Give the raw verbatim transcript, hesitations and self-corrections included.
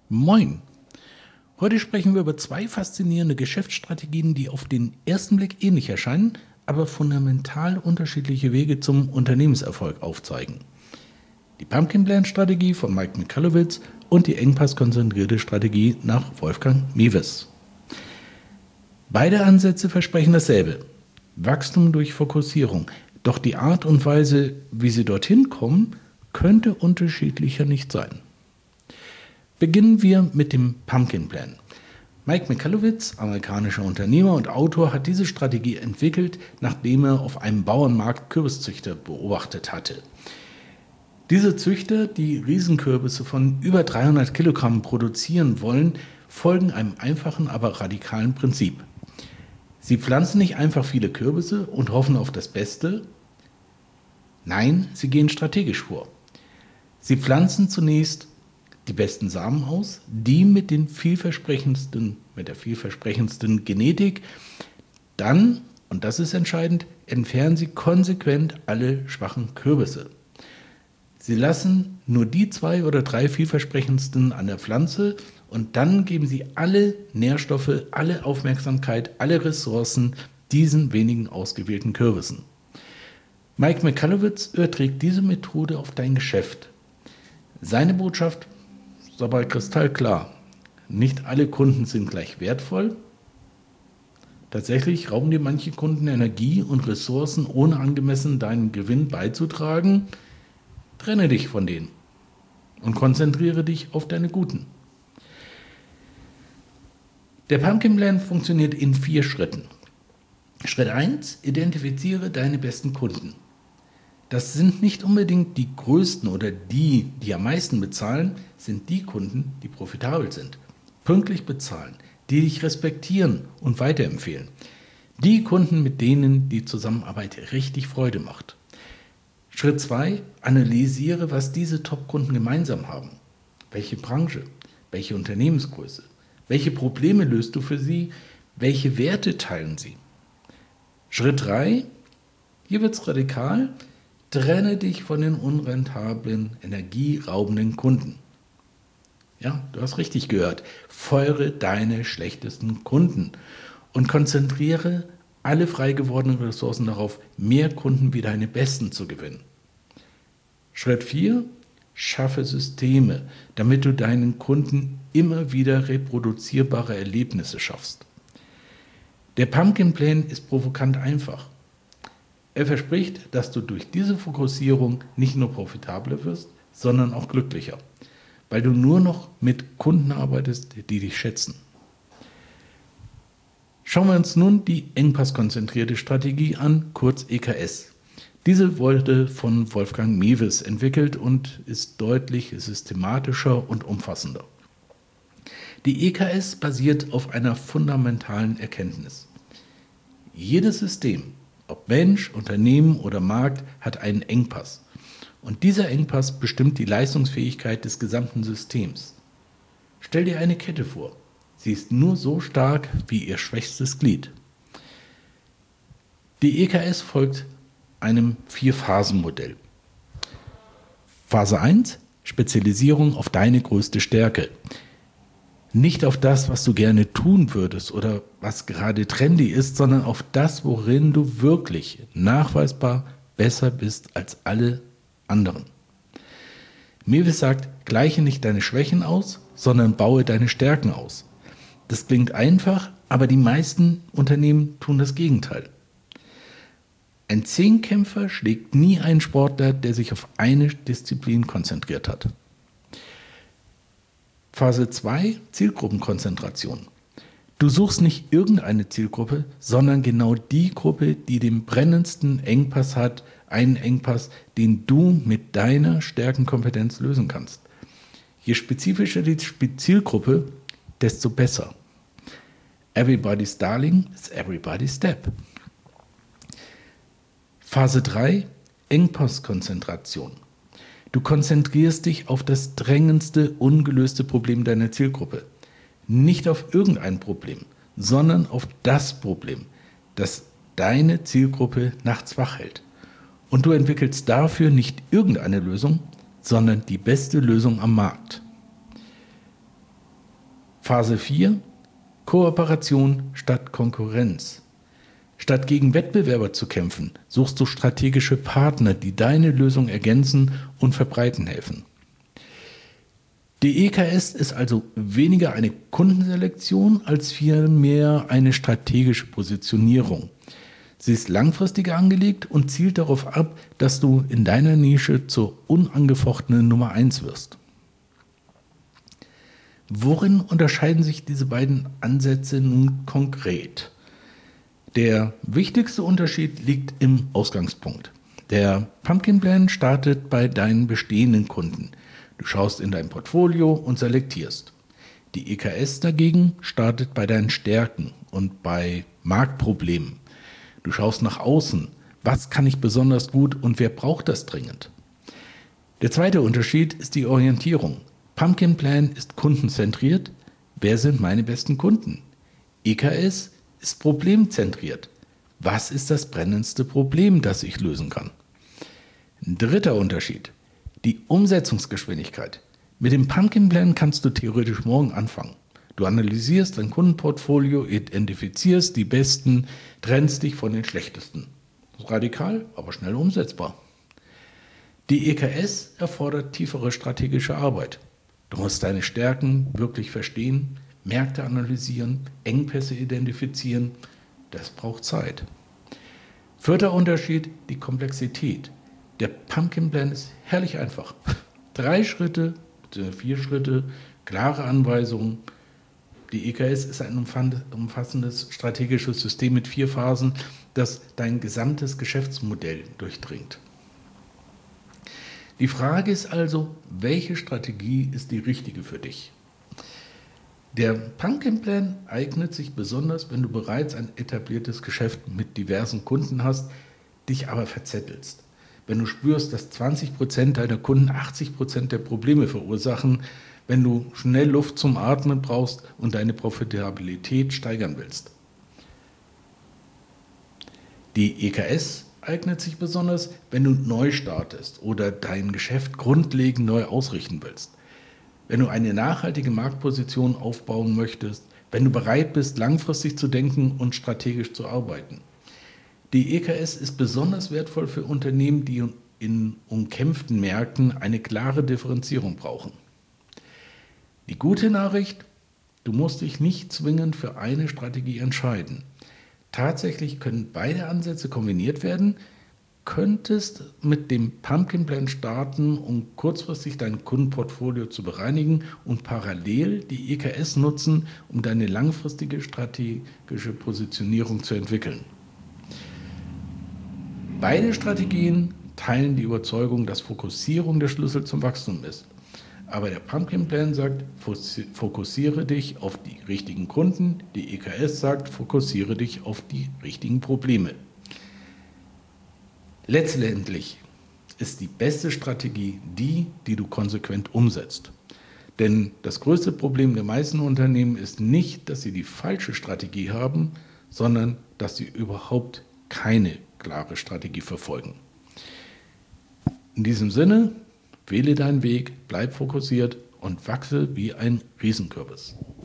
Moin! Heute sprechen wir über zwei faszinierende Geschäftsstrategien, die auf den ersten Blick ähnlich erscheinen, aber fundamental unterschiedliche Wege zum Unternehmenserfolg aufzeigen. Die Pumpkin Plan Strategie von Mike Michalowicz und die Engpass-konzentrierte Strategie nach Wolfgang Mewes. Beide Ansätze versprechen dasselbe: Wachstum durch Fokussierung. Doch die Art und Weise, wie sie dorthin kommen, könnte unterschiedlicher nicht sein. Beginnen wir mit dem Pumpkin Plan. Mike Michalowicz, amerikanischer Unternehmer und Autor, hat diese Strategie entwickelt, nachdem er auf einem Bauernmarkt Kürbiszüchter beobachtet hatte. Diese Züchter, die Riesenkürbisse von über dreihundert Kilogramm produzieren wollen, folgen einem einfachen, aber radikalen Prinzip. Sie pflanzen nicht einfach viele Kürbisse und hoffen auf das Beste. Nein, sie gehen strategisch vor. Sie pflanzen zunächst die besten Samen aus, die mit den vielversprechendsten, mit der vielversprechendsten Genetik. Dann, und das ist entscheidend, entfernen sie konsequent alle schwachen Kürbisse. Sie lassen nur die zwei oder drei vielversprechendsten an der Pflanze und dann geben sie alle Nährstoffe, alle Aufmerksamkeit, alle Ressourcen diesen wenigen ausgewählten Kürbissen. Mike Michalowicz überträgt diese Methode auf dein Geschäft. Seine Botschaft ist aber kristallklar: Nicht alle Kunden sind gleich wertvoll. Tatsächlich rauben dir manche Kunden Energie und Ressourcen, ohne angemessen deinen Gewinn beizutragen. Trenne dich von denen und konzentriere dich auf deine Guten. Der Pumpkin Plan funktioniert in vier Schritten. Schritt eins: Identifiziere deine besten Kunden. Das sind nicht unbedingt die größten oder die, die am meisten bezahlen, sind die Kunden, die profitabel sind, pünktlich bezahlen, die dich respektieren und weiterempfehlen. Die Kunden, mit denen die Zusammenarbeit richtig Freude macht. Schritt zwei: Analysiere, was diese Top-Kunden gemeinsam haben. Welche Branche, welche Unternehmensgröße, welche Probleme löst du für sie, welche Werte teilen sie. Schritt drei: Hier wird es radikal. Trenne dich von den unrentablen, energieraubenden Kunden. Ja, du hast richtig gehört. Feuere deine schlechtesten Kunden und konzentriere alle frei gewordenen Ressourcen darauf, mehr Kunden wie deine besten zu gewinnen. Schritt vier: Schaffe Systeme, damit du deinen Kunden immer wieder reproduzierbare Erlebnisse schaffst. Der Pumpkin Plan ist provokant einfach. Er verspricht, dass du durch diese Fokussierung nicht nur profitabler wirst, sondern auch glücklicher, weil du nur noch mit Kunden arbeitest, die dich schätzen. Schauen wir uns nun die Engpass-konzentrierte Strategie an, kurz E K S. Diese wurde von Wolfgang Mewes entwickelt und ist deutlich systematischer und umfassender. Die E K S basiert auf einer fundamentalen Erkenntnis. Jedes System, ob Mensch, Unternehmen oder Markt, hat einen Engpass. Und dieser Engpass bestimmt die Leistungsfähigkeit des gesamten Systems. Stell dir eine Kette vor. Sie ist nur so stark wie ihr schwächstes Glied. Die E K S folgt einem Vier-Phasen-Modell. Phase eins: Spezialisierung auf deine größte Stärke. Nicht auf das, was du gerne tun würdest oder was gerade trendy ist, sondern auf das, worin du wirklich nachweisbar besser bist als alle anderen. Mewes sagt, gleiche nicht deine Schwächen aus, sondern baue deine Stärken aus. Das klingt einfach, aber die meisten Unternehmen tun das Gegenteil. Ein Zehnkämpfer schlägt nie einen Sportler, der sich auf eine Disziplin konzentriert hat. Phase zwei: Zielgruppenkonzentration. Du suchst nicht irgendeine Zielgruppe, sondern genau die Gruppe, die den brennendsten Engpass hat, einen Engpass, den du mit deiner Stärkenkompetenz lösen kannst. Je spezifischer die Zielgruppe, desto besser. Everybody's Darling is everybody's Step. Phase drei: Engpasskonzentration. Du konzentrierst dich auf das drängendste, ungelöste Problem deiner Zielgruppe. Nicht auf irgendein Problem, sondern auf das Problem, das deine Zielgruppe nachts wach hält. Und du entwickelst dafür nicht irgendeine Lösung, sondern die beste Lösung am Markt. Phase vier, Kooperation statt Konkurrenz. Statt gegen Wettbewerber zu kämpfen, suchst du strategische Partner, die deine Lösung ergänzen und verbreiten helfen. Die E K S ist also weniger eine Kundenselektion als vielmehr eine strategische Positionierung. Sie ist langfristig angelegt und zielt darauf ab, dass du in deiner Nische zur unangefochtenen Nummer eins wirst. Worin unterscheiden sich diese beiden Ansätze nun konkret? Der wichtigste Unterschied liegt im Ausgangspunkt. Der Pumpkin Plan startet bei deinen bestehenden Kunden. Du schaust in dein Portfolio und selektierst. Die E K S dagegen startet bei deinen Stärken und bei Marktproblemen. Du schaust nach außen. Was kann ich besonders gut und wer braucht das dringend? Der zweite Unterschied ist die Orientierung. Pumpkin Plan ist kundenzentriert. Wer sind meine besten Kunden? E K S ist problemzentriert. Was ist das brennendste Problem, das ich lösen kann? Ein dritter Unterschied. Die Umsetzungsgeschwindigkeit. Mit dem Pumpkin Plan kannst du theoretisch morgen anfangen. Du analysierst dein Kundenportfolio, identifizierst die besten, trennst dich von den schlechtesten. Radikal, aber schnell umsetzbar. Die E K S erfordert tiefere strategische Arbeit. Du musst deine Stärken wirklich verstehen, Märkte analysieren, Engpässe identifizieren. Das braucht Zeit. Vierter Unterschied, die Komplexität. Der Pumpkin Plan ist herrlich einfach. Drei Schritte, vier Schritte, klare Anweisungen. Die E K S ist ein umfassendes strategisches System mit vier Phasen, das dein gesamtes Geschäftsmodell durchdringt. Die Frage ist also, welche Strategie ist die richtige für dich? Der Pumpkin Plan eignet sich besonders, wenn du bereits ein etabliertes Geschäft mit diversen Kunden hast, dich aber verzettelst. Wenn du spürst, dass zwanzig Prozent deiner Kunden achtzig Prozent der Probleme verursachen, wenn du schnell Luft zum Atmen brauchst und deine Profitabilität steigern willst. Die E K S eignet sich besonders, wenn du neu startest oder dein Geschäft grundlegend neu ausrichten willst. Wenn du eine nachhaltige Marktposition aufbauen möchtest, wenn du bereit bist, langfristig zu denken und strategisch zu arbeiten. Die E K S ist besonders wertvoll für Unternehmen, die in umkämpften Märkten eine klare Differenzierung brauchen. Die gute Nachricht, du musst dich nicht zwingend für eine Strategie entscheiden. Tatsächlich können beide Ansätze kombiniert werden, könntest mit dem Pumpkin Plan starten, um kurzfristig dein Kundenportfolio zu bereinigen und parallel die E K S nutzen, um deine langfristige strategische Positionierung zu entwickeln. Beide Strategien teilen die Überzeugung, dass Fokussierung der Schlüssel zum Wachstum ist. Aber der Pumpkin Plan sagt, fokussiere dich auf die richtigen Kunden. Die E K S sagt, fokussiere dich auf die richtigen Probleme. Letztendlich ist die beste Strategie die, die du konsequent umsetzt. Denn das größte Problem der meisten Unternehmen ist nicht, dass sie die falsche Strategie haben, sondern dass sie überhaupt keine klare Strategie verfolgen. In diesem Sinne, wähle deinen Weg, bleib fokussiert und wachse wie ein Riesenkürbis.